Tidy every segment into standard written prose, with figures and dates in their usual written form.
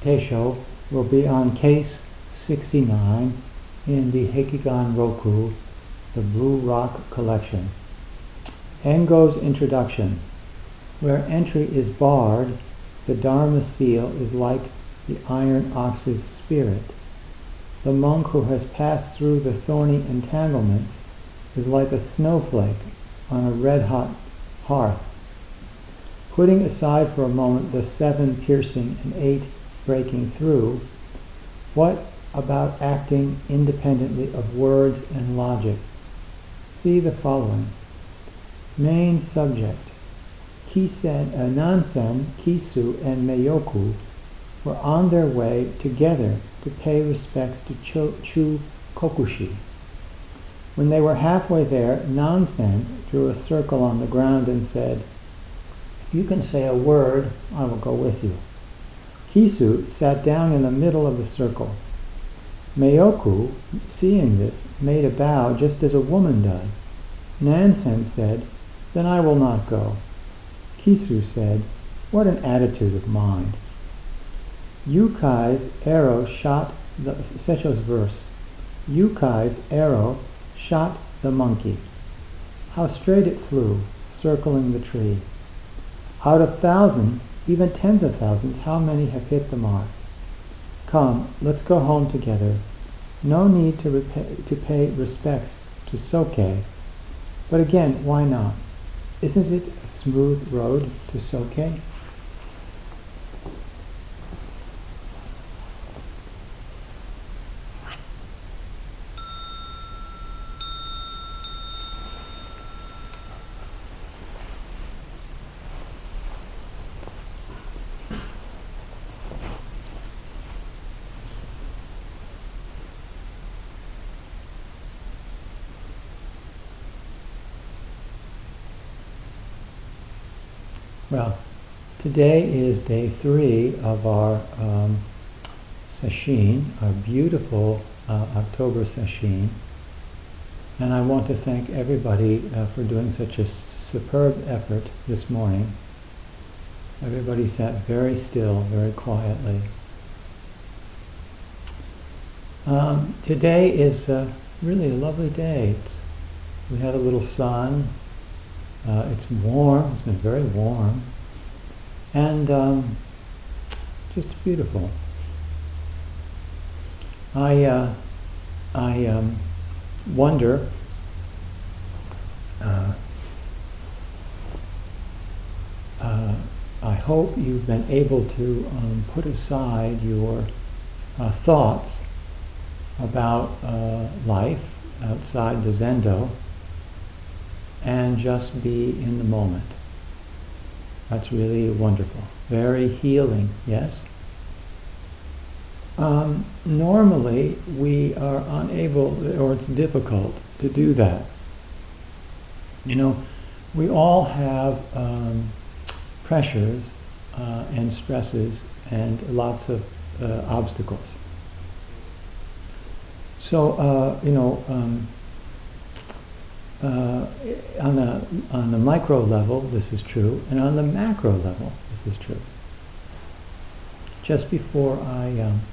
Teisho will be on case 69 in the Hekigan Roku, the Blue Rock Collection. Engo's introduction. Where entry is barred, the Dharma seal is like the iron ox's spirit. The monk who has passed through the thorny entanglements is like a snowflake on a red-hot hearth. Putting aside for a moment the 7 piercing and 8 breaking through, what about acting independently of words and logic? See the following. Main subject. Nansen, Kisu, and Meioku were on their way together to pay respects to Chu Kokushi. When they were halfway there, Nansen drew a circle on the ground and said, "If you can say a word, I will go with you." Kisu sat down in the middle of the circle. Meioku, seeing this, made a bow just as a woman does. Nansen said, "Then I will not go." Kisu said, "What an attitude of mind." Yukai's arrow shot the Secho's verse. Yukai's arrow shot the monkey. How straight it flew, circling the tree. Out of thousands, even tens of thousands, how many have hit the mark? Come, let's go home together. No need to pay respects to Soke. But again, why not? Isn't it a smooth road to Soke? Well, today is day 3 of our sesshin, our beautiful October sesshin, and I want to thank everybody for doing such a superb effort this morning. Everybody sat very still, very quietly. Today is really a lovely day. We had a little sun. It's warm. It's been very warm, and just beautiful. I wonder. I hope you've been able to put aside your thoughts about life outside the Zendo and just be in the moment. That's really wonderful. Very healing, yes? Normally, we are unable, or it's difficult to do that. You know, we all have pressures and stresses and lots of obstacles. So, on the micro level, this is true, and on the macro level, this is true. Just before I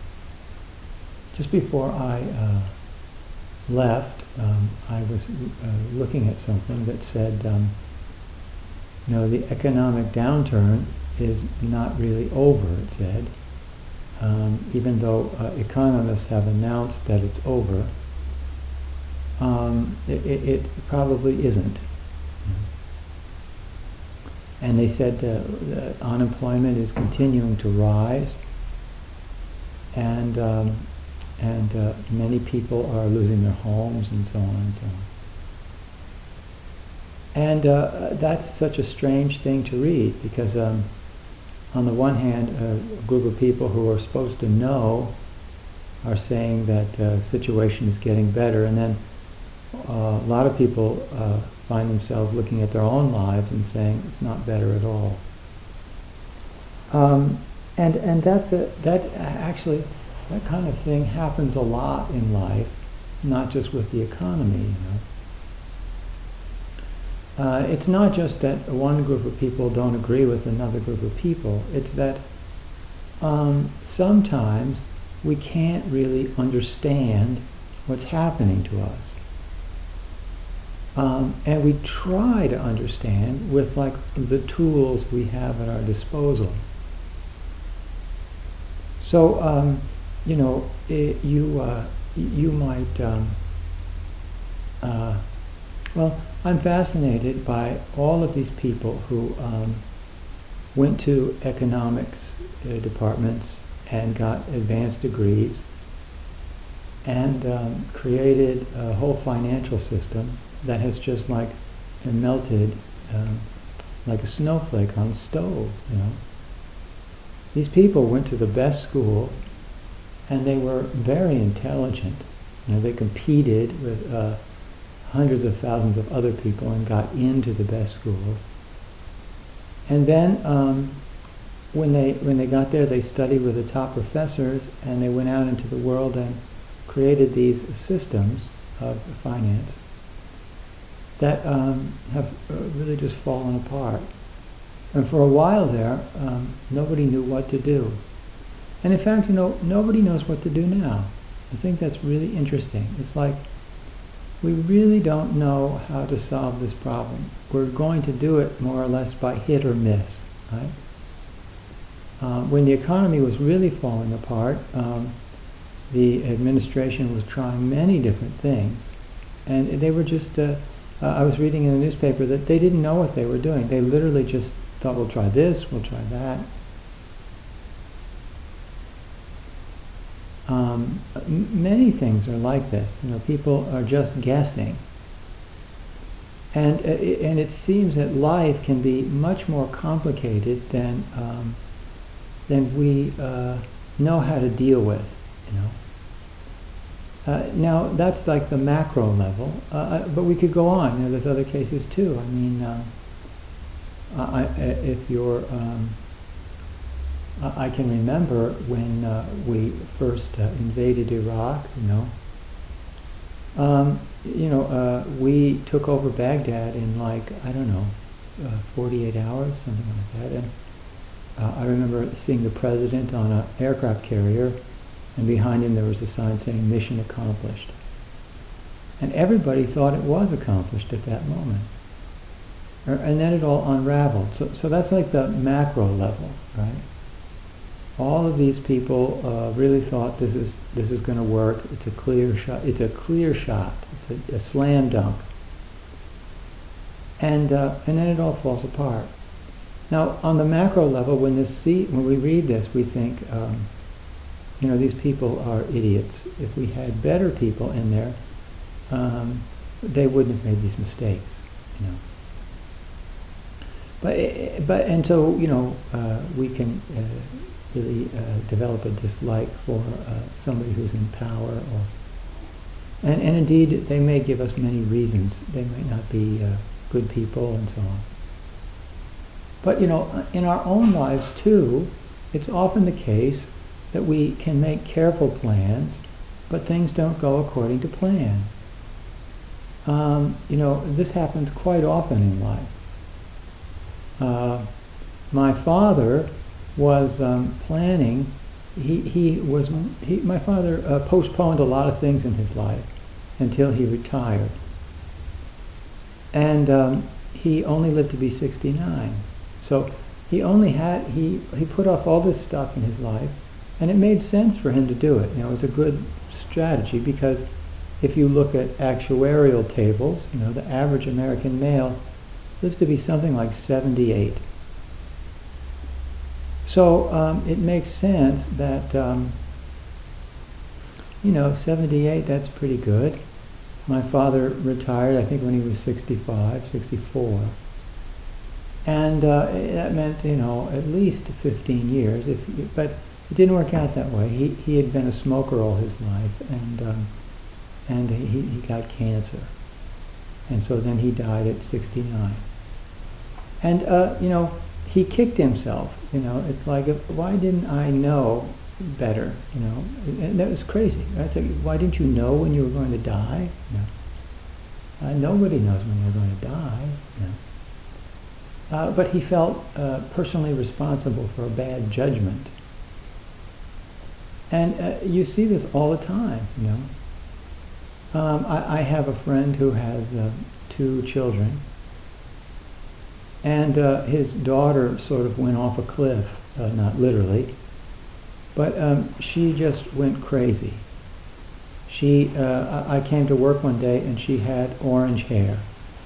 left, I was looking at something that said, the economic downturn is not really over. It said, even though economists have announced that it's over. It probably isn't. And they said the unemployment is continuing to rise, and many people are losing their homes and so on and so on. And that's such a strange thing to read, because on the one hand, a group of people who are supposed to know are saying that the situation is getting better, and then a lot of people find themselves looking at their own lives and saying it's not better at all. And that kind of thing happens a lot in life, not just with the economy. It's not just that one group of people don't agree with another group of people. It's that sometimes we can't really understand what's happening to us. And we try to understand with like the tools we have at our disposal. So, you might, well, I'm fascinated by all of these people who went to economics departments and got advanced degrees and created a whole financial system that has just like melted like a snowflake on a stove, These people went to the best schools and they were very intelligent. They competed with hundreds of thousands of other people and got into the best schools. And then when they got there, they studied with the top professors, and they went out into the world and created these systems of finance that have really just fallen apart. And for a while there, nobody knew what to do. And in fact, nobody knows what to do now. I think that's really interesting. It's like we really don't know how to solve this problem. We're going to do it more or less by hit or miss, right? When the economy was really falling apart, the administration was trying many different things, and they were just, I was reading in the newspaper that they didn't know what they were doing. They literally just thought, we'll try this, we'll try that. Many things are like this. People are just guessing. And it seems that life can be much more complicated than we know how to deal with, Now, that's like the macro level, but we could go on. There's other cases too. I mean, if you're... I can remember when we first invaded Iraq, we took over Baghdad in 48 hours, something like that. And I remember seeing the president on an aircraft carrier, and behind him there was a sign saying "Mission Accomplished." And everybody thought it was accomplished at that moment. And then it all unraveled. So that's like the macro level, right? All of these people really thought this is going to work. It's a clear shot. It's a clear shot. It's a slam dunk. And then it all falls apart. Now, on the macro level, when we read this, we think, these people are idiots. If we had better people in there, they wouldn't have made these mistakes. But so we can really develop a dislike for somebody who's in power, and indeed they may give us many reasons. They might not be good people and so on. But in our own lives too, it's often the case that we can make careful plans, but things don't go according to plan. This happens quite often in life. My father was planning. My father postponed a lot of things in his life until he retired, and he only lived to be 69. So he put off all this stuff in his life, and it made sense for him to do it. It was a good strategy, because if you look at actuarial tables, the average American male lives to be something like 78. So it makes sense that 78, that's pretty good. My father retired, I think, when he was 65, 64. And that meant, at least 15 years. But it didn't work out that way. He had been a smoker all his life, and he got cancer. And so then he died at 69. And, he kicked himself. It's like, why didn't I know better? And that was crazy. It's like, why didn't you know when you were going to die? Nobody knows when you're going to die. But he felt personally responsible for a bad judgment. And you see this all the time, you know. I have a friend who has 2 children, and his daughter sort of went off a cliff, not literally, but she just went crazy. I came to work one day and she had orange hair,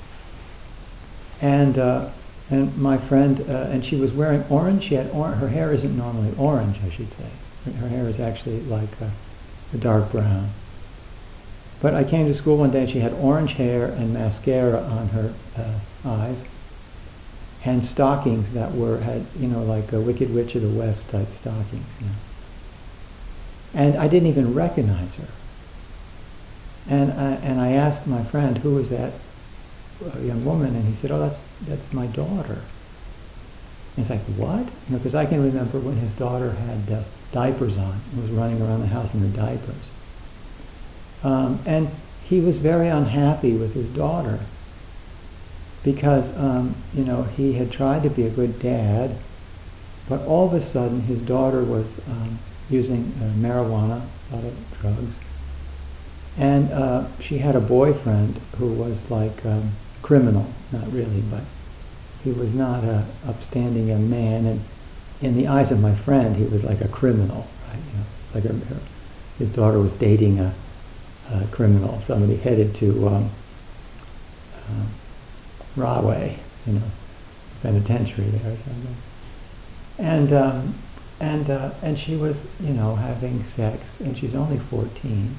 and my friend, and she was wearing orange. She had her hair isn't normally orange, I should say. Her hair is actually like a dark brown. But I came to school one day and she had orange hair and mascara on her eyes, and stockings that had, you know, like a Wicked Witch of the West type stockings, you know. And I didn't even recognize her. And I asked my friend, who was that young woman? And he said, oh, that's my daughter. And it's like, what? You know, because I can remember when his daughter had diapers on and was running around the house in her diapers. And he was very unhappy with his daughter because, you know, he had tried to be a good dad, but all of a sudden his daughter was using marijuana, a lot of drugs, and she had a boyfriend who was like criminal, not really, but he was not an upstanding young man, and in the eyes of my friend, he was like a criminal, right? You know, like his daughter was dating a criminal, somebody headed to Rahway, you know, penitentiary there or something. And she was, you know, having sex, and she's only 14.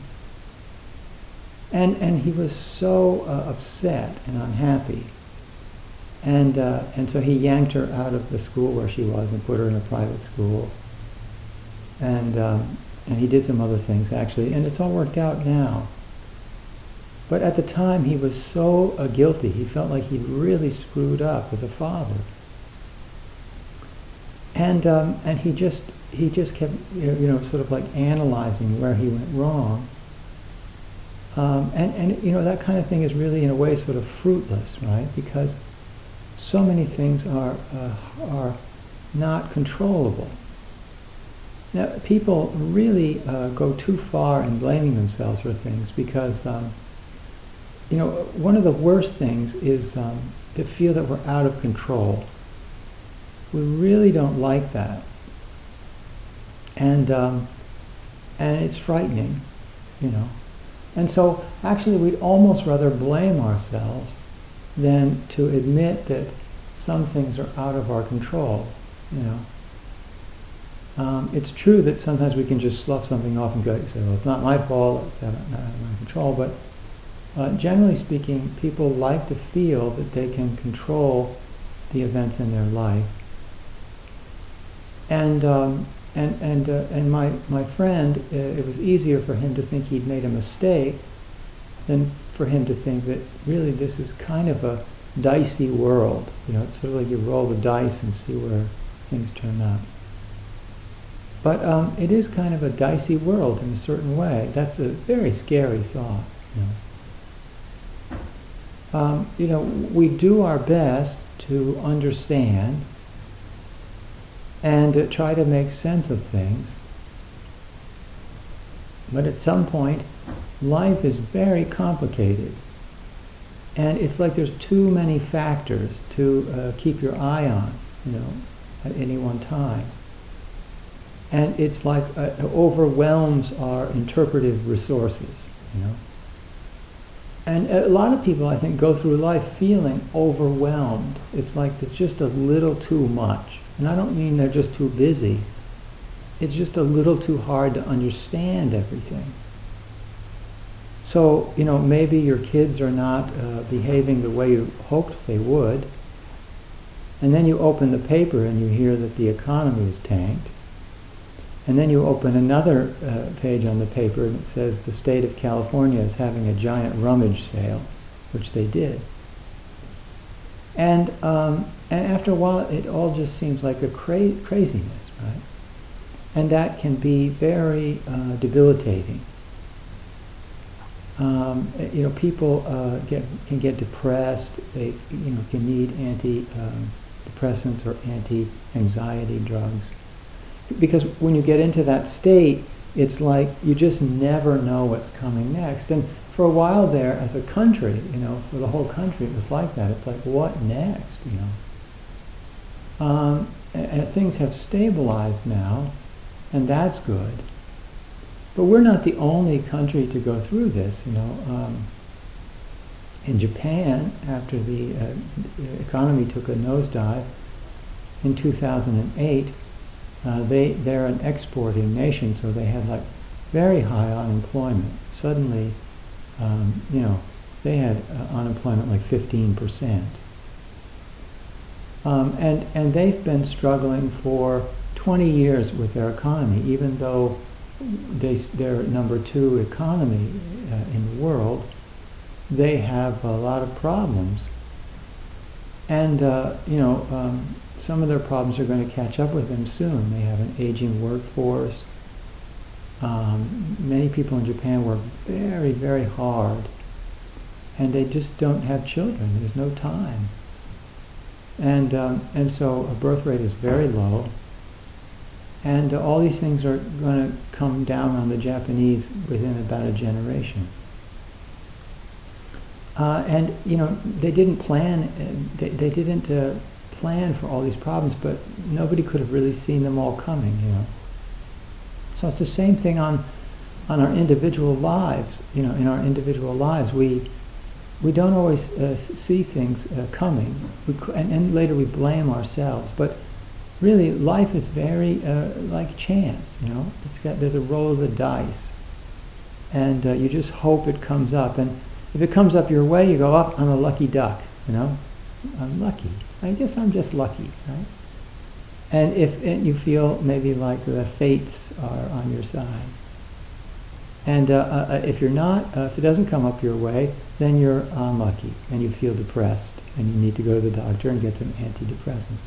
And he was so upset and unhappy. And so he yanked her out of the school where she was and put her in a private school. And he did some other things, actually, and it's all worked out now. But at the time, he was so guilty. He felt like he'd really screwed up as a father. And he just kept, you know, sort of like analyzing where he went wrong. And you know, that kind of thing is really, in a way, sort of fruitless, right? Because so many things are not controllable. Now, people really go too far in blaming themselves for things because, you know, one of the worst things is to feel that we're out of control. We really don't like that. And it's frightening, you know. And so, actually, we'd almost rather blame ourselves than to admit that some things are out of our control, you know. It's true that sometimes we can just slough something off and go, say, well, it's not my fault, it's not out of my control, but generally speaking, people like to feel that they can control the events in their life. And my friend, it was easier for him to think he'd made a mistake than for him to think that really this is kind of a dicey world. You know, it's sort of like you roll the dice and see where things turn out. But it is kind of a dicey world in a certain way. That's a very scary thought. You know, we do our best to understand and try to make sense of things. But at some point, life is very complicated. And it's like there's too many factors to keep your eye on, you know, at any one time. And it's like it overwhelms our interpretive resources, you know. And a lot of people, I think, go through life feeling overwhelmed. It's like it's just a little too much. And I don't mean they're just too busy. It's just a little too hard to understand everything. So, you know, maybe your kids are not behaving the way you hoped they would. And then you open the paper and you hear that the economy is tanked. And then you open another page on the paper and it says the state of California is having a giant rummage sale, which they did. And after a while, it all just seems like a craziness, right? And that can be very debilitating. You know, people can get depressed. They, you know, can need antidepressants or anti-anxiety drugs. Because when you get into that state, it's like you just never know what's coming next. And for a while there, as a country, for the whole country, it was like that. It's like, what next, and things have stabilized now, and that's good. But we're not the only country to go through this, In Japan, after the economy took a nosedive in 2008, they're an exporting nation, so they had like very high unemployment. Suddenly, they had unemployment like 15%. And they've been struggling for 20 years with their economy, even though they're number 2 economy in the world. They have a lot of problems. And, some of their problems are going to catch up with them soon. They have an aging workforce. Many people in Japan work very, very hard, and they just don't have children. There's no time. And so a birth rate is very low. And all these things are going to come down on the Japanese within about a generation. They didn't plan. They didn't plan for all these problems, but nobody could have really seen them all coming. So it's the same thing on our individual lives. In our individual lives, we don't always see things coming, and later we blame ourselves. But really, life is very like chance. There's a roll of the dice, and you just hope it comes up. And if it comes up your way, you go, "Up, I'm a lucky duck." I'm lucky. I guess I'm just lucky, right? And if you feel maybe like the fates are on your side. And if you're not, if it doesn't come up your way, then you're unlucky and you feel depressed and you need to go to the doctor and get some antidepressants.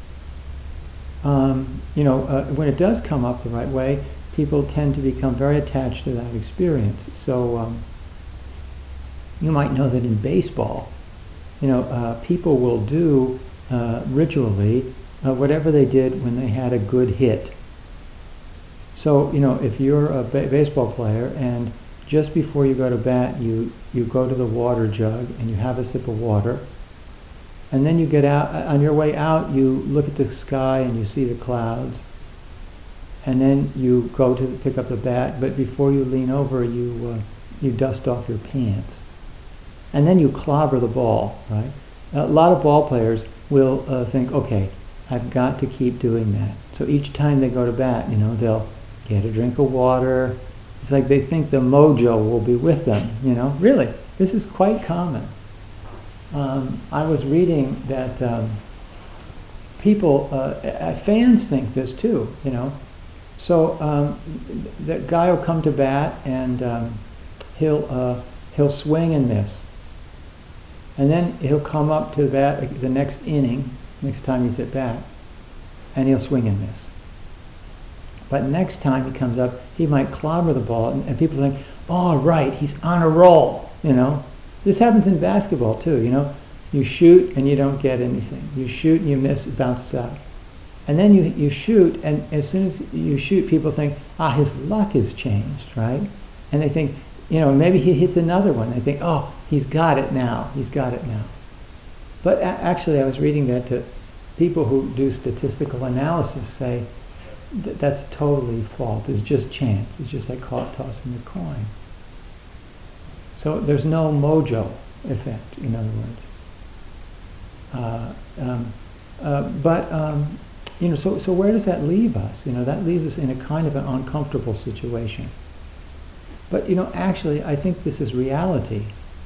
When it does come up the right way, people tend to become very attached to that experience. So you might know that in baseball, people will do ritually whatever they did when they had a good hit. So, if you're a baseball player and just before you go to bat, you go to the water jug and you have a sip of water, and then you get out, on your way out, you look at the sky and you see the clouds, and then you go to pick up the bat, but before you lean over, you dust off your pants. And then you clobber the ball, right? A lot of ball players will think, okay, I've got to keep doing that. So each time they go to bat, they'll get a drink of water. It's like they think the mojo will be with them, Really, this is quite common. I was reading that people, fans think this too, So the guy will come to bat and he'll swing and miss. And then he'll come up to the bat the next inning, next time he's at bat, and he'll swing and miss. But next time he comes up, he might clobber the ball, and people think, oh, right, he's on a roll, This happens in basketball too, You shoot and you don't get anything. You shoot and you miss, it bounces out. And then you shoot, and as soon as you shoot, people think, his luck has changed, right? And they think, maybe he hits another one. They think, oh, he's got it now. But actually, I was reading that people who do statistical analysis say that's totally false. It's just chance. It's just like tossing the coin. So there's no mojo effect, in other words. So where does that leave us? That leaves us in a kind of an uncomfortable situation. But, actually, I think this is reality.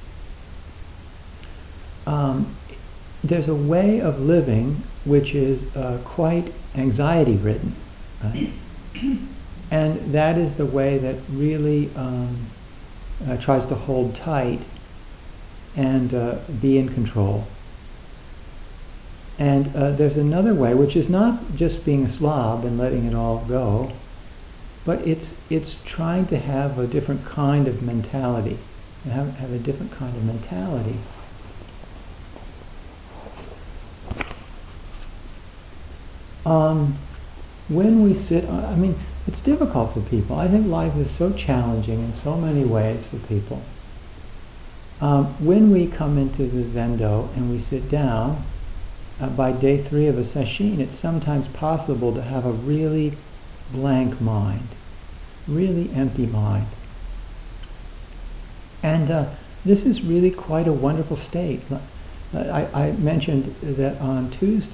There's a way of living which is quite anxiety-ridden, right? And that is the way that really tries to hold tight and be in control. And there's another way, which is not just being a slob and letting it all go, but it's trying to have a different kind of mentality, have a different kind of mentality. When we sit, it's difficult for people. I think life is so challenging in so many ways for people. When we come into the Zendo and we sit down, by day 3 of a sesshin, it's sometimes possible to have a really blank mind, really empty mind. And this is really quite a wonderful state. I mentioned that on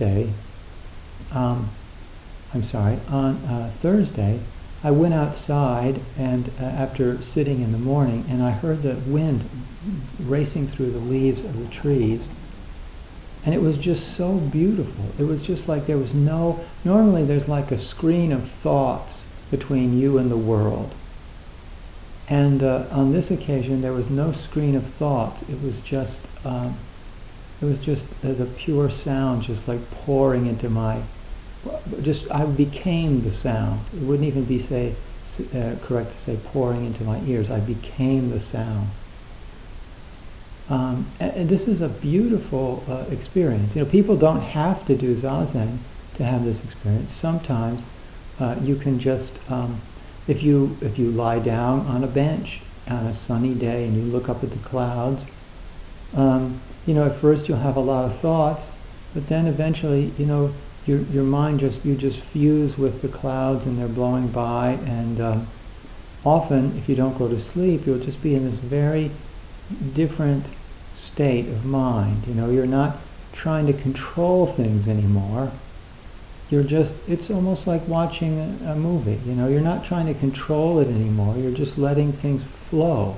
Thursday, I went outside and after sitting in the morning, and I heard the wind racing through the leaves of the trees, and it was just so beautiful. It was just like there was normally there's like a screen of thoughts between you and the world. And on this occasion, there was no screen of thoughts. It was just the pure sound, just like pouring into my. I became the sound. It wouldn't even be correct to say pouring into my ears. I became the sound. And this is a beautiful experience. People don't have to do zazen to have this experience. Sometimes you can just, if you lie down on a bench on a sunny day and you look up at the clouds, at first you'll have a lot of thoughts, but then eventually, your mind you just fuse with the clouds and they're blowing by, and often if you don't go to sleep, you'll just be in this very different state of mind. You're not trying to control things anymore. It's almost like watching a movie. You're not trying to control it anymore. You're just letting things flow.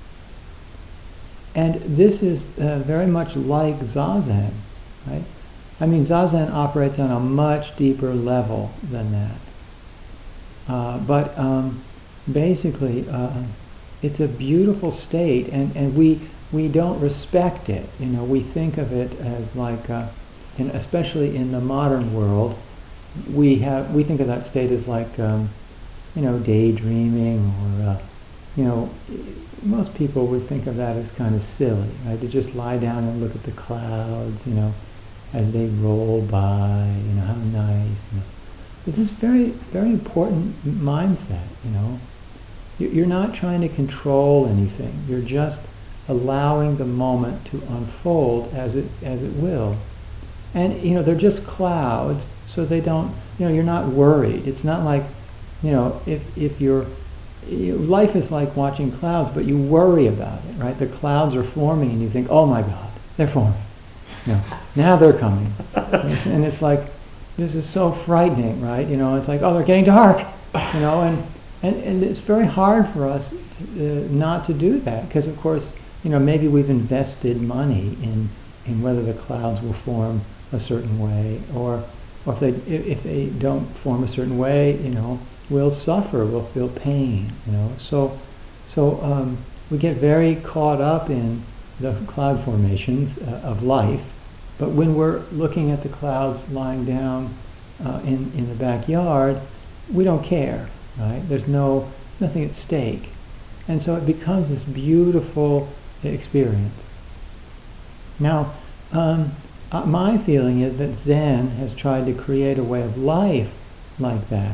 And this is very much like Zazen, right? I mean, Zazen operates on a much deeper level than that. But basically, it's a beautiful state, and we don't respect it. We think of it as like, especially in the modern world, we think of that state as like, daydreaming, or most people would think of that as kind of silly, right? To just lie down and look at the clouds, as they roll by, how nice. This is very, very important mindset, You're not trying to control anything. You're just allowing the moment to unfold as it will. And, they're just clouds, so they don't, you're not worried. It's not like, if life is like watching clouds, but you worry about it, right? The clouds are forming and you think, oh my God, they're forming. Now they're coming. And it's like, this is so frightening, right? It's like, oh, they're getting dark, and it's very hard for us not to do that, because of course, maybe we've invested money in whether the clouds will form a certain way, or if they don't form a certain way, we'll suffer, we'll feel pain, So we get very caught up in the cloud formations of life, but when we're looking at the clouds lying down in the backyard, we don't care, right? There's nothing at stake, and so it becomes this beautiful experience. Now, my feeling is that Zen has tried to create a way of life like that.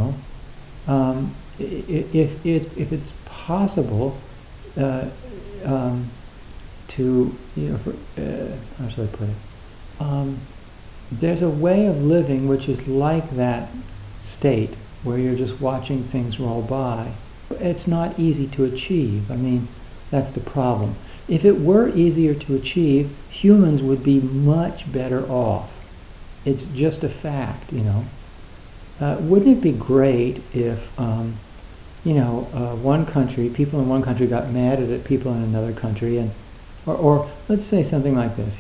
If it's possible to, how should I put it? There's a way of living which is like that state where you're just watching things roll by. It's not easy to achieve. I mean, that's the problem. If it were easier to achieve, humans would be much better off. It's just a fact, Wouldn't it be great if, one country, people in one country got mad at people in another country, and or let's say something like this,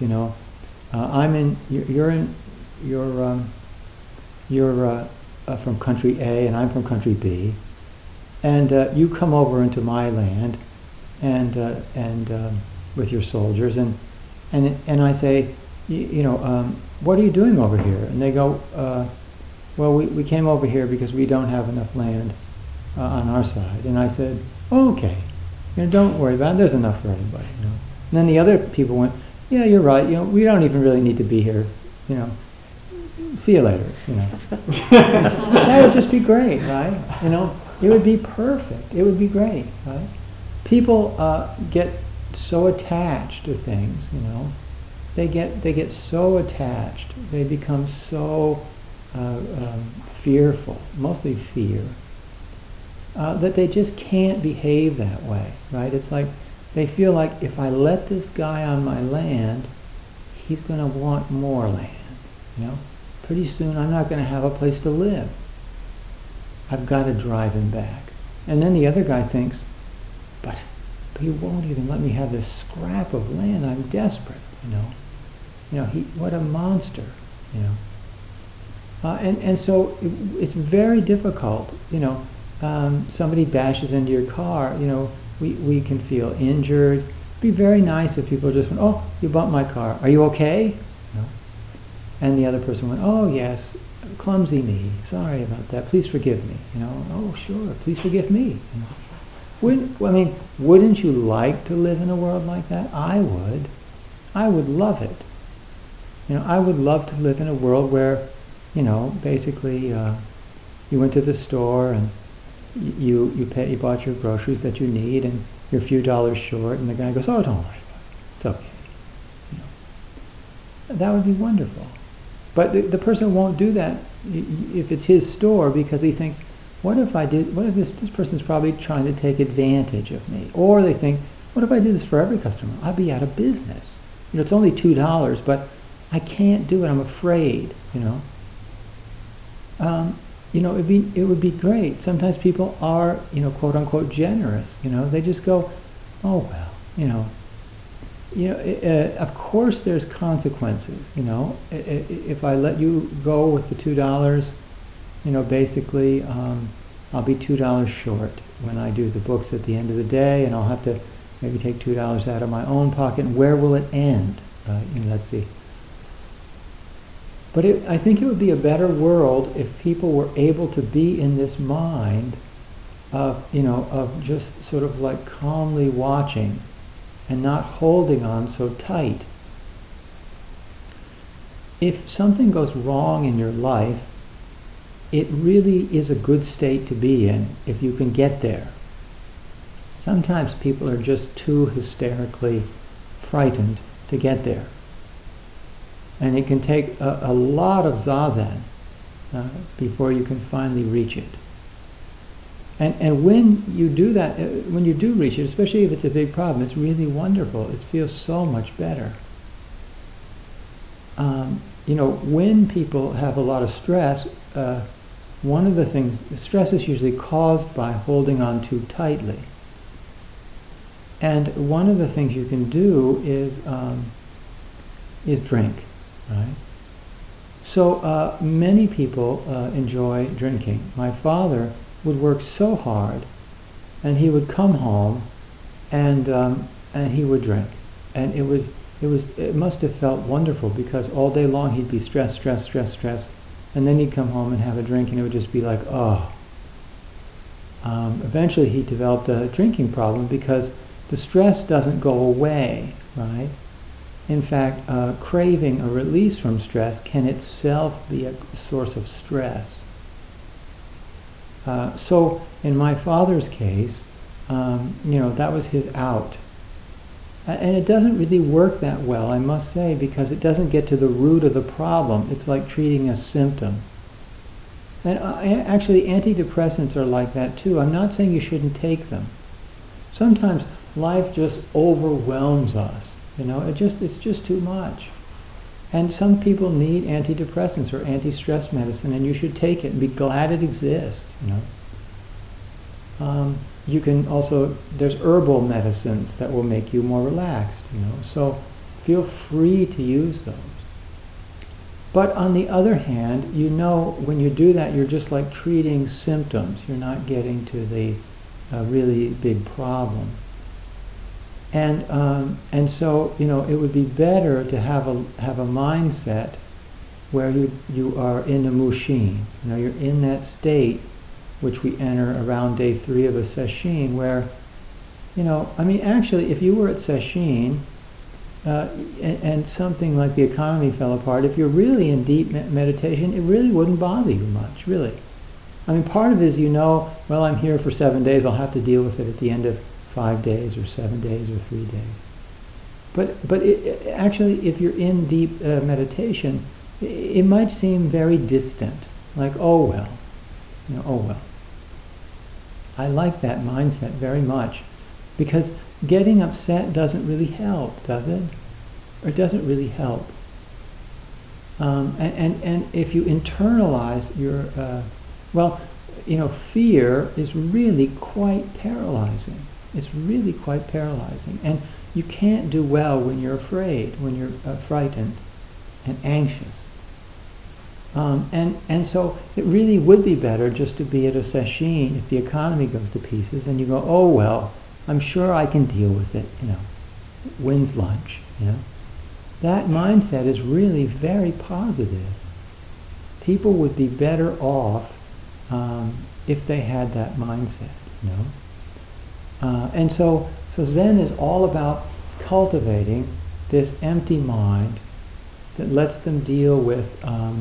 you're from country A and I'm from country B, and you come over into my land, and with your soldiers, and I say, what are you doing over here? And they go, well, we came over here because we don't have enough land on our side. And I said, oh, okay, don't worry about it. There's enough for everybody. And then the other people went, yeah, you're right. We don't even really need to be here. see you later, That would just be great, right? It would be perfect. It would be great, right? People get so attached to things, They get so attached. They become so fearful, mostly fear, that they just can't behave that way, right? It's like they feel like if I let this guy on my land, he's going to want more land, Pretty soon I'm not going to have a place to live. I've got to drive him back. And then the other guy thinks, but he won't even let me have this scrap of land. I'm desperate, what a monster, And so it's very difficult, somebody bashes into your car, we can feel injured. It'd be very nice if people just went, oh, you bumped my car. Are you okay? And the other person went, oh, yes, clumsy me. Sorry about that. Please forgive me. Oh, sure. Please forgive me. Wouldn't you like to live in a world like that? I would. I would love it. I would love to live in a world where, basically, you went to the store and you bought your groceries that you need and you're a few dollars short, and the guy goes, oh, don't worry about it. It's okay. That would be wonderful. But the person won't do that if it's his store, because he thinks, what if this person's probably trying to take advantage of me? Or they think, what if I did this for every customer? I'd be out of business. It's only $2, but I can't do it. I'm afraid, It would be great. Sometimes people are, quote unquote, generous. They just go, oh well, of course there's consequences. If I let you go with the $2, basically I'll be $2 short when I do the books at the end of the day, and I'll have to maybe take $2 out of my own pocket. And where will it end? That's the. But I think it would be a better world if people were able to be in this mind of just sort of like calmly watching and not holding on so tight. If something goes wrong in your life, it really is a good state to be in if you can get there. Sometimes people are just too hysterically frightened to get there. And it can take a lot of zazen before you can finally reach it. And when you do that, when you do reach it, especially if it's a big problem, it's really wonderful. It feels so much better. When people have a lot of stress, one of the things, stress is usually caused by holding on too tightly. And one of the things you can do is drink, right? So many people enjoy drinking. My father would work so hard, and he would come home, and he would drink, and it must have felt wonderful, because all day long he'd be stressed, and then he'd come home and have a drink, and it would just be like, oh. Eventually he developed a drinking problem because the stress doesn't go away, right? In fact, craving a release from stress can itself be a source of stress. So in my father's case, that was his out. And it doesn't really work that well, I must say, because it doesn't get to the root of the problem. It's like treating a symptom. And actually, antidepressants are like that too. I'm not saying you shouldn't take them. Sometimes life just overwhelms us. It's just too much. And some people need antidepressants or anti-stress medicine, and you should take it and be glad it exists. You can also, there's herbal medicines that will make you more relaxed, so feel free to use those. But on the other hand, when you do that, you're just like treating symptoms. You're not getting to the really big problem. And so, it would be better to have a mindset where you are in the mushin. You're in that state which we enter around day 3 of a sesshin, where, actually, if you were at sesshin, and something like the economy fell apart, if you're really in deep meditation, it really wouldn't bother you much, really. I mean, part of it is, well, I'm here for 7 days, I'll have to deal with it at the end of 5 days or 7 days or 3 days. But actually, if you're in deep meditation, it might seem very distant, like, oh well, oh well. I like that mindset very much, because getting upset doesn't really help, does it? Or it doesn't really help. And if you internalize your, fear is really quite paralyzing. It's really quite paralyzing. And you can't do well when you're afraid, when you're frightened and anxious. And so it really would be better just to be at a sesshin if the economy goes to pieces and you go, oh well, I'm sure I can deal with it, when's lunch, That mindset is really very positive. People would be better off if they had that mindset, And so Zen is all about cultivating this empty mind that lets them deal with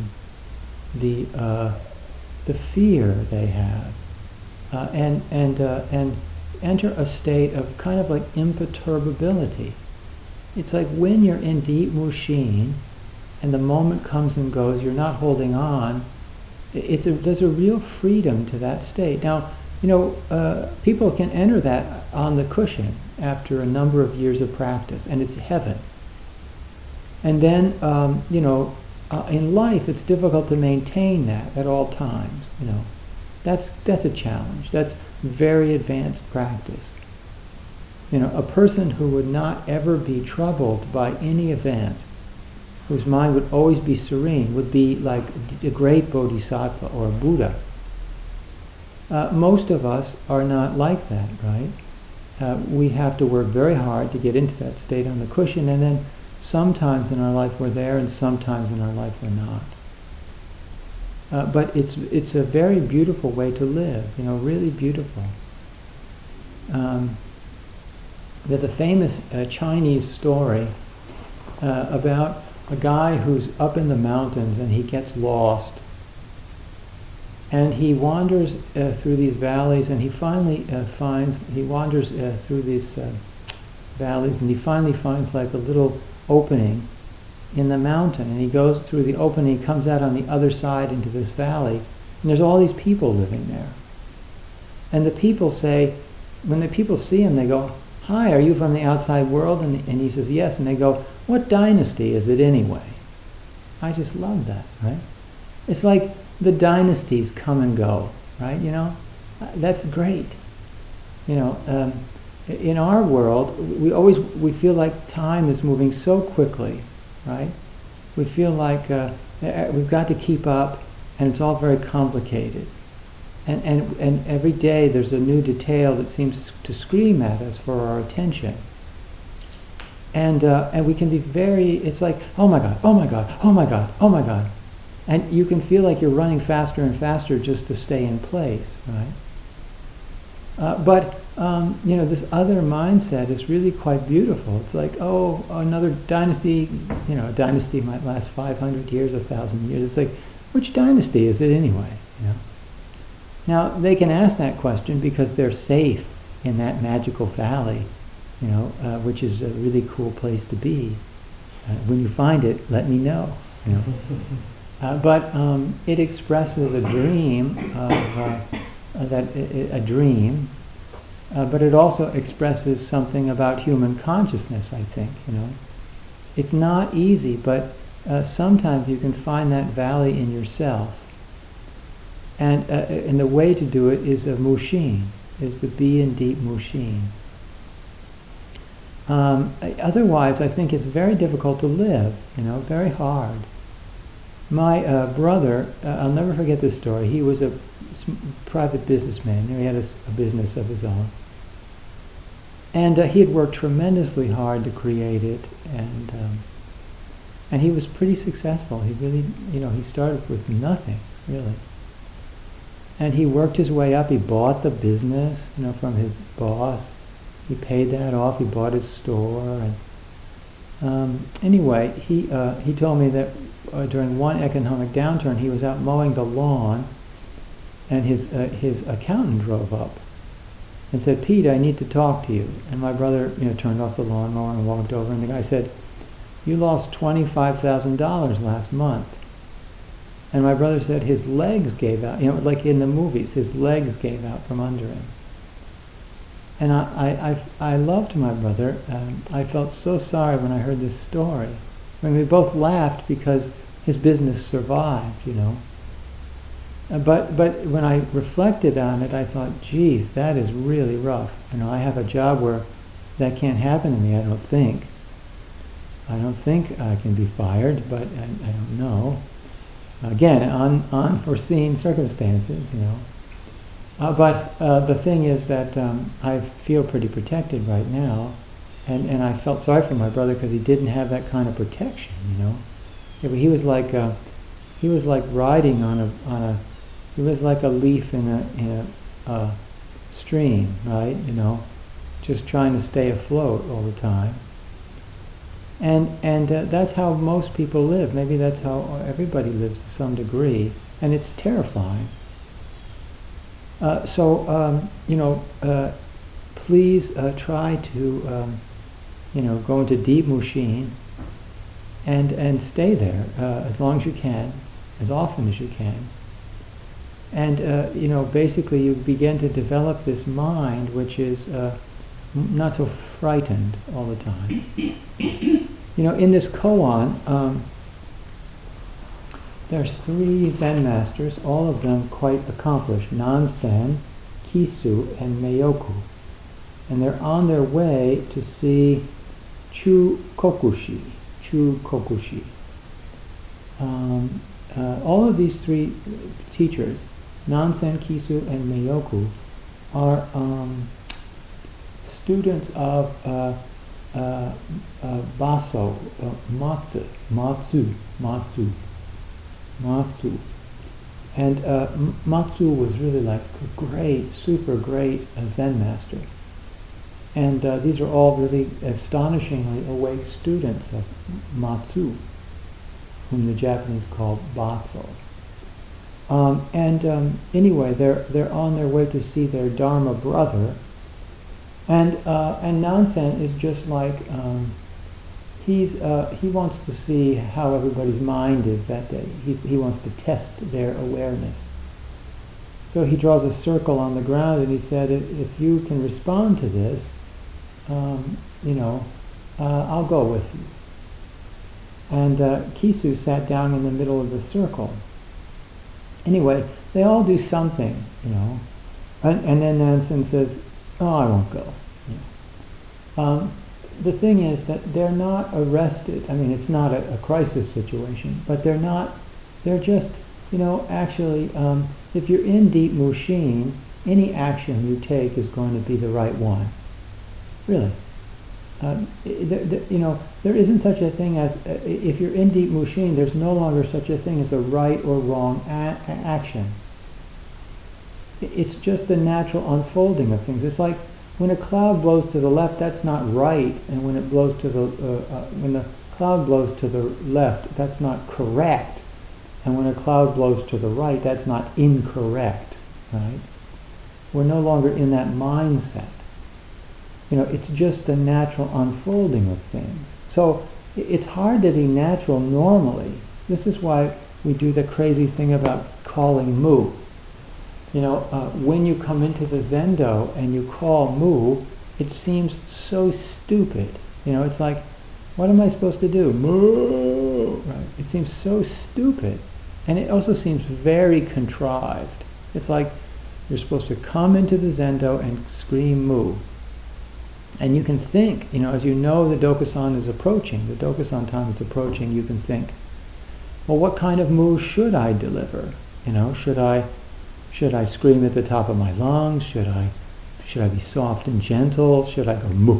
the fear they have, and enter a state of kind of like imperturbability. It's like when you're in deep mushin, and the moment comes and goes, you're not holding on. There's a real freedom to that state. Now, people can enter that on the cushion after a number of years of practice, and it's heaven. And then, in life, it's difficult to maintain that at all times. That's a challenge. That's very advanced practice. A person who would not ever be troubled by any event, whose mind would always be serene, would be like a great bodhisattva or a Buddha. Most of us are not like that, right? We have to work very hard to get into that state on the cushion, and then sometimes in our life we're there, and sometimes in our life we're not. But it's a very beautiful way to live, really beautiful. There's a famous Chinese story about a guy who's up in the mountains and he gets lost. And he wanders through these valleys, and he finally wanders through these valleys, and he finally finds like a little opening in the mountain, and he goes through the opening, comes out on the other side into this valley, and there's all these people living there. And the people say, when the people see him, they go, "Hi, are you from the outside world?" And he says, "Yes." And they go, "What dynasty is it anyway?" I just love that, right? It's like the dynasties come and go, right? That's great. In our world, we feel like time is moving so quickly, right? We feel like we've got to keep up, and it's all very complicated. And every day there's a new detail that seems to scream at us for our attention. And we can be it's like, oh my God, oh my God, oh my God, oh my God. And you can feel like you're running faster and faster just to stay in place, right? But this other mindset is really quite beautiful. It's like, oh, another dynasty, a dynasty might last 500 years, 1,000 years. It's like, which dynasty is it anyway? Now, they can ask that question because they're safe in that magical valley, which is a really cool place to be. When you find it, let me know. But it expresses a dream but it also expresses something about human consciousness, I think. It's not easy, but sometimes you can find that valley in yourself. And the way to do it is a mushin, is to be in deep mushin. Otherwise, I think it's very difficult to live, very hard. My brother, I'll never forget this story. He was a private businessman. He had a business of his own. And he had worked tremendously hard to create it, and he was pretty successful. He really, he started with nothing, really. And he worked his way up. He bought the business, from his boss. He paid that off. He bought his store, Anyway, he told me that during one economic downturn, he was out mowing the lawn, and his accountant drove up and said, "Pete, I need to talk to you." And my brother, turned off the lawnmower and walked over, and the guy said, "You lost $25,000 last month." And my brother said his legs gave out, like in the movies, his legs gave out from under him. And I loved my brother. I felt so sorry when I heard this story. I mean, we both laughed because his business survived, But when I reflected on it, I thought, geez, that is really rough. I have a job where that can't happen to me, I don't think. I don't think I can be fired, but I don't know. Again, unforeseen circumstances, But the thing is that I feel pretty protected right now, and I felt sorry for my brother because he didn't have that kind of protection, Yeah, but he was like riding on a he was like a leaf in a stream, right? Just trying to stay afloat all the time. And that's how most people live. Maybe that's how everybody lives to some degree, and it's terrifying. Please try to, go into deep mushin and stay there as long as you can, as often as you can. And, basically you begin to develop this mind which is not so frightened all the time. In this koan, there's 3 Zen masters, all of them quite accomplished, Nansen, Kisu, and Meioku. And they're on their way to see Chukokushi. All of these 3 teachers, Nansen, Kisu, and Meioku, are students of Baso, Matsu. And Matsu was really like a great, super great Zen master. And these are all really astonishingly awake students of Matsu, whom the Japanese call Baso. Anyway, they're on their way to see their Dharma brother, and Nansen is just like he wants to see how everybody's mind is that day. He wants to test their awareness. So he draws a circle on the ground, and he said, if you can respond to this, I'll go with you. And Kisu sat down in the middle of the circle. Anyway, they all do something, and then Nansen says, "Oh, I won't go." The thing is that they're not arrested. I mean, it's not a crisis situation, but they're just, actually, if you're in deep mushin, any action you take is going to be the right one. Really. There isn't such a thing as, if you're in deep mushin, there's no longer such a thing as a right or wrong action. It's just the natural unfolding of things. It's like when a cloud blows to the left, that's not right, and when it blows to when the cloud blows to the left, that's not correct, and when a cloud blows to the right, that's not incorrect, right? We're no longer in that mindset. It's just the natural unfolding of things. So it's hard to be natural normally. This is why we do the crazy thing about calling mu. When you come into the Zendo and you call mu, it seems so stupid. It's like, what am I supposed to do? Mu! Right? It seems so stupid. And it also seems very contrived. It's like you're supposed to come into the Zendo and scream mu. And you can think, as the Dokusan is approaching, the Dokusan time is approaching, you can think, well, what kind of mu should I deliver? Should I scream at the top of my lungs? Should I be soft and gentle? Should I go mu?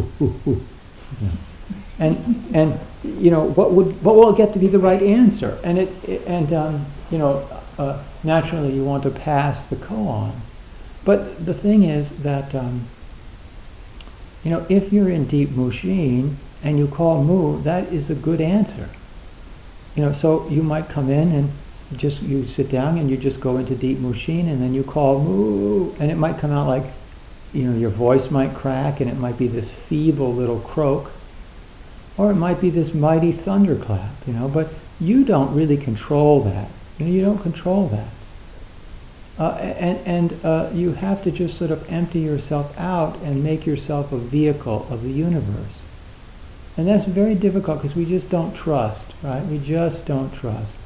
And what will get to be the right answer? Naturally you want to pass the koan, but the thing is that if you're in deep mushin, and you call moo, that is a good answer. So you might come in and you sit down and you just go into deep mushin, and then you call moo, and it might come out like, your voice might crack, and it might be this feeble little croak, or it might be this mighty thunderclap, but you don't really control that. You don't control that. And you have to just sort of empty yourself out and make yourself a vehicle of the universe. And that's very difficult because we just don't trust, right? We just don't trust.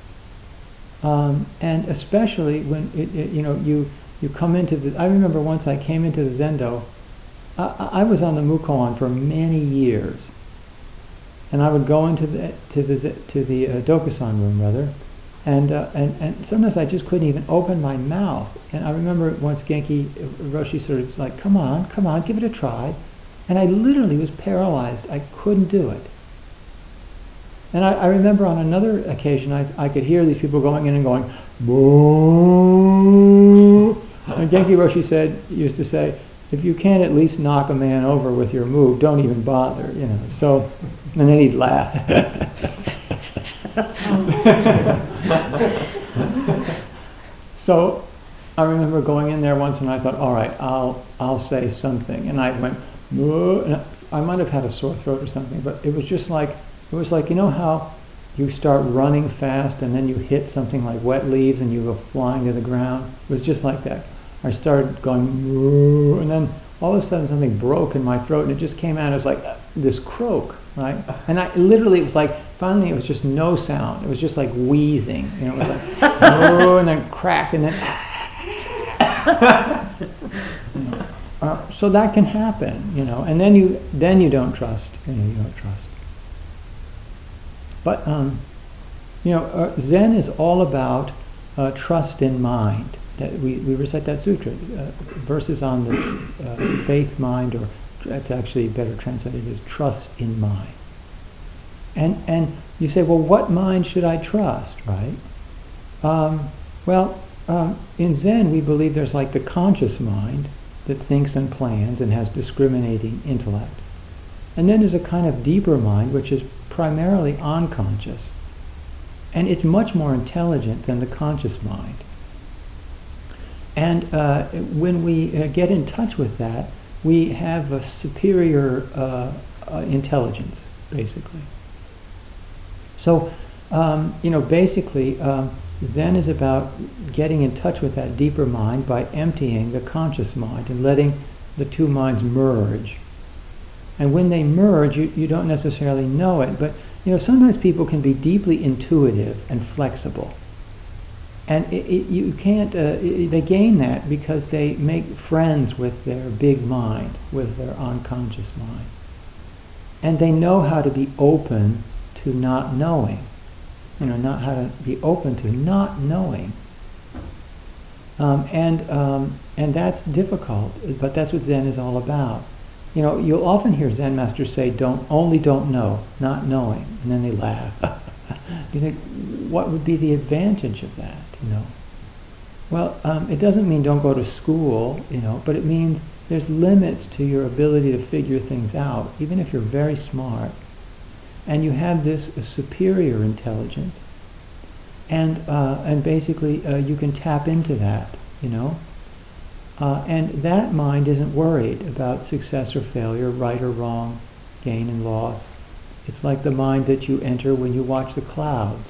And especially when you come into the. I remember once I came into the Zendo. I was on the Mukoan for many years, and I would go into the Dokusan room rather, and sometimes I just couldn't even open my mouth. And I remember once Genki Roshi sort of was like, "Come on, give it a try," and I literally was paralyzed. I couldn't do it. And I remember on another occasion, I could hear these people going in and going, "Boo!" And Genki Roshi used to say, if you can't at least knock a man over with your move, don't even bother, So, and then he'd laugh. So, I remember going in there once, and I thought, all right, I'll say something, and I went, "Boo," and I might have had a sore throat or something, but it was just like. It was like, how you start running fast and then you hit something like wet leaves and you go flying to the ground? It was just like that. I started going, and then all of a sudden something broke in my throat and it just came out as like this croak, right? And it was like, finally it was just no sound. It was just like wheezing. It was like, and then crack, and then, so that can happen, and then you don't trust, you don't trust. But, Zen is all about trust in mind. We recite that sutra, verses on the faith mind, or it's actually better translated as trust in mind. And you say, well, what mind should I trust, right? In Zen we believe there's like the conscious mind that thinks and plans and has discriminating intellect. And then there's a kind of deeper mind which is primarily unconscious, and it's much more intelligent than the conscious mind. And when we get in touch with that, we have a superior intelligence, basically. So, basically, Zen is about getting in touch with that deeper mind by emptying the conscious mind and letting the two minds merge. And when they merge, you don't necessarily know it, but sometimes people can be deeply intuitive and flexible. And you can't, they gain that because they make friends with their big mind, with their unconscious mind. And they know how to be open to not knowing. Not how to be open to not knowing. And that's difficult, but that's what Zen is all about. You'll often hear Zen masters say, don't know, not knowing, and then they laugh. You think, what would be the advantage of that, Well, it doesn't mean don't go to school, but it means there's limits to your ability to figure things out, even if you're very smart. And you have this superior intelligence, and basically you can tap into that, and that mind isn't worried about success or failure, right or wrong, gain and loss. It's like the mind that you enter when you watch the clouds.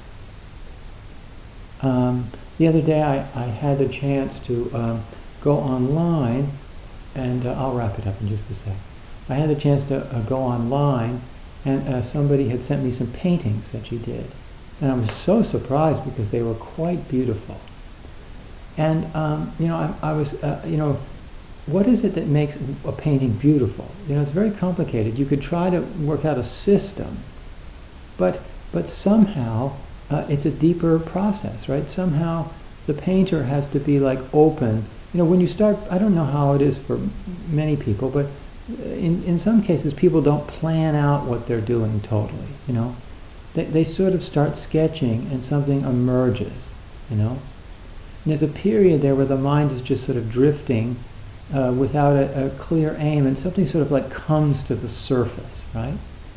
The other day I had the chance to go online, and I'll wrap it up in just a sec. I had the chance to go online, and somebody had sent me some paintings that she did. And I was so surprised because they were quite beautiful. And, I was, what is it that makes a painting beautiful? It's very complicated. You could try to work out a system, but somehow it's a deeper process, right? Somehow the painter has to be like open. When you start, I don't know how it is for many people, but in some cases people don't plan out what they're doing totally, They sort of start sketching and something emerges, And there's a period there where the mind is just sort of drifting without a clear aim, and something sort of like comes to the surface, right?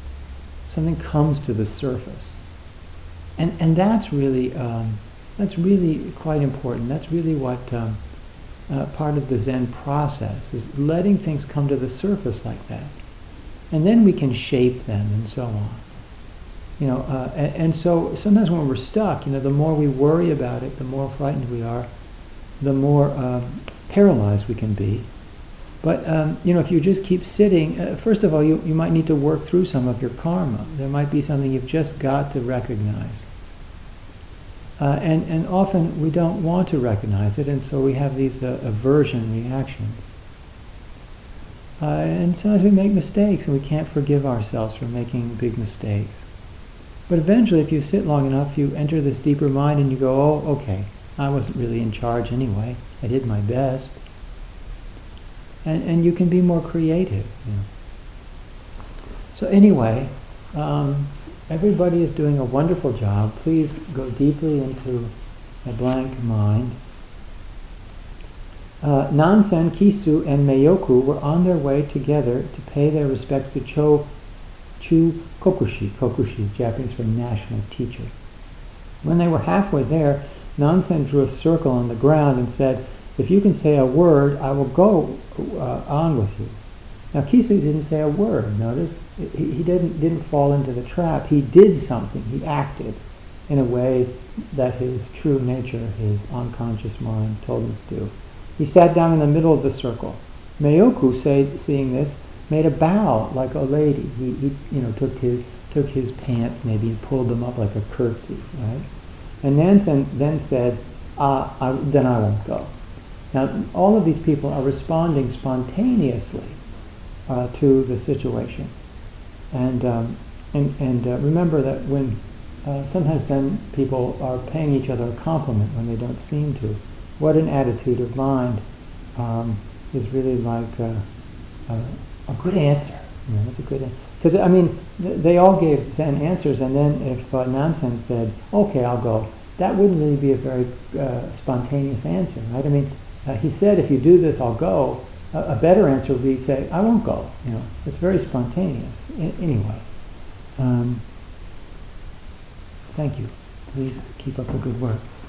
something comes to the surface. And that's really quite important. That's really what part of the Zen process is, letting things come to the surface like that. And then we can shape them and so on. And so sometimes when we're stuck, the more we worry about it, the more frightened we are, the more paralyzed we can be. But if you just keep sitting, first of all, you might need to work through some of your karma. There might be something you've just got to recognize. And often we don't want to recognize it, and so we have these aversion reactions. And sometimes we make mistakes, and we can't forgive ourselves for making big mistakes. But eventually, if you sit long enough, you enter this deeper mind, and you go, oh, okay, I wasn't really in charge anyway. I did my best. And you can be more creative. So anyway, everybody is doing a wonderful job. Please go deeply into a blank mind. Nansen, Kisu, and Meioku were on their way together to pay their respects to Chu Kokushi. Kokushi is Japanese for national teacher. When they were halfway there, Nansen drew a circle on the ground and said, "If you can say a word, I will go on with you." Now Kisu didn't say a word, notice. He didn't fall into the trap. He did something. He acted in a way that his true nature, his unconscious mind, told him to do. He sat down in the middle of the circle. Meioku, seeing this, made a bow like a lady. He took his pants maybe and pulled them up like a curtsy, right? And Nansen then said, then I won't go. Now, all of these people are responding spontaneously to the situation. And remember that when sometimes then people are paying each other a compliment when they don't seem to. What an attitude of mind is really like a good answer. That's a good answer. Because, they all gave Zen answers, and then if Nansen said, okay, I'll go, that wouldn't really be a very spontaneous answer, right? He said, if you do this, I'll go. A better answer would be say, I won't go. It's very spontaneous. Anyway, thank you. Please keep up the good work.